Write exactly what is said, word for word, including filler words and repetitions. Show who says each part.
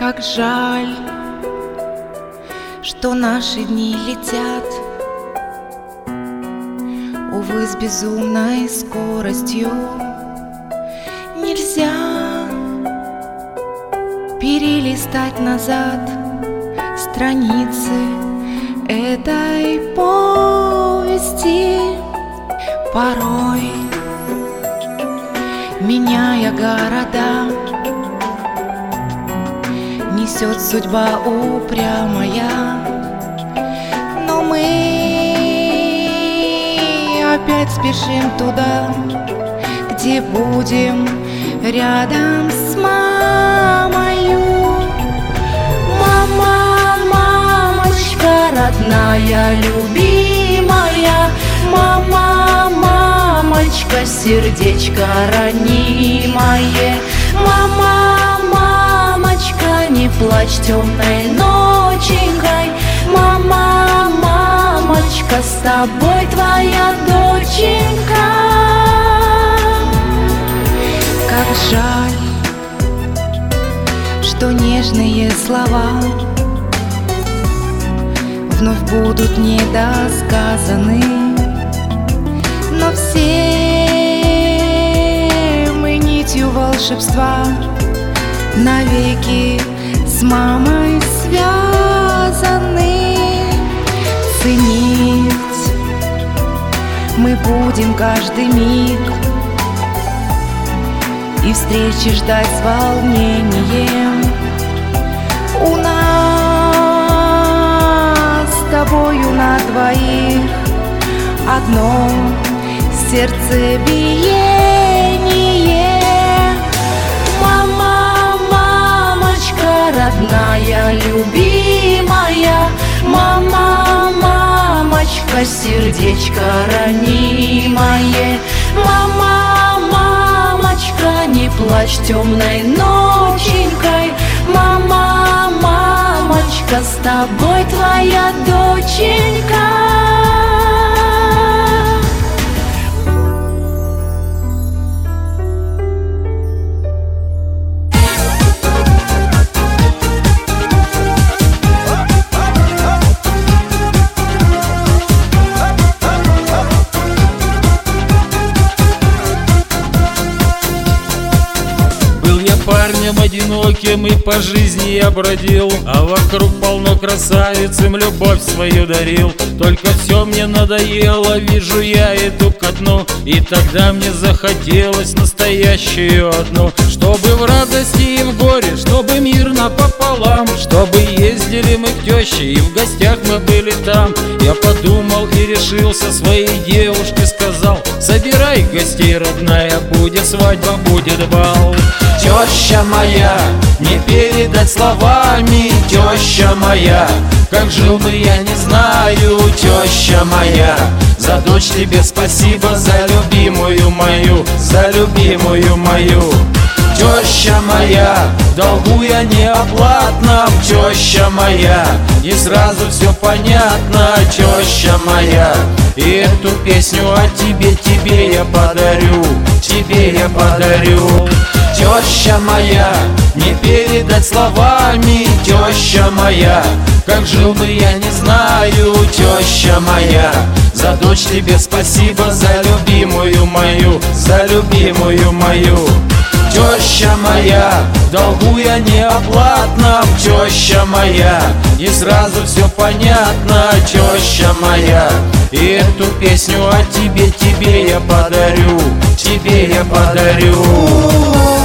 Speaker 1: Как жаль, что наши дни летят, увы, с безумной скоростью. Нельзя перелистать назад страницы этой повести. Порой, меняя города, несет судьба упрямая, но мы опять спешим туда, где будем рядом с мамою. Мама, мамочка родная, любимая, мама, мамочка, сердечко ранимое. Мама, мамочка, не плачь темной ноченькой. Мама, мамочка, с тобой твоя доченька. Как жаль, что нежные слова вновь будут недосказаны, но все мы нитью волшебства навеки с мамой связаны. Ценить мы будем каждый миг и встречи ждать с волнением. У нас с тобою на двоих одно сердцебиение. Мама, мамочка родная, любимая, мама, мамочка, сердечко ранимое. Мама, мамочка, не плачь темной ноченькой. Мама, мамочка, с тобой твоя доченька.
Speaker 2: Парнем одиноким и по жизни я бродил, а вокруг полно красавиц, им любовь свою дарил. Только все мне надоело, вижу я иду ко дну, и тогда мне захотелось настоящую одну. Чтобы в радости и в горе, чтобы мирно пополам, чтобы ездили мы к теще и в гостях мы были там. Я подумал и решился, своей девушке сказал: собирай гостей, родная, будет свадьба, будет бал.
Speaker 3: Теща моя, не передать словами, теща моя, как жил бы я не знаю, теща моя. За дочь тебе спасибо, за любимую мою, за любимую мою. Теща моя, в долгу я неоплатном, теща моя, и сразу все понятно, теща моя. И эту песню о тебе, тебе я подарю, тебе я подарю. Теща моя, не передать словами, теща моя, как жил бы я не знаю, теща моя. За дочь тебе спасибо, за любимую мою, за любимую мою. Теща моя, в долгу я неоплатном, теща моя, и сразу все понятно, теща моя. И эту песню о тебе, тебе я подарю, тебе я подарю.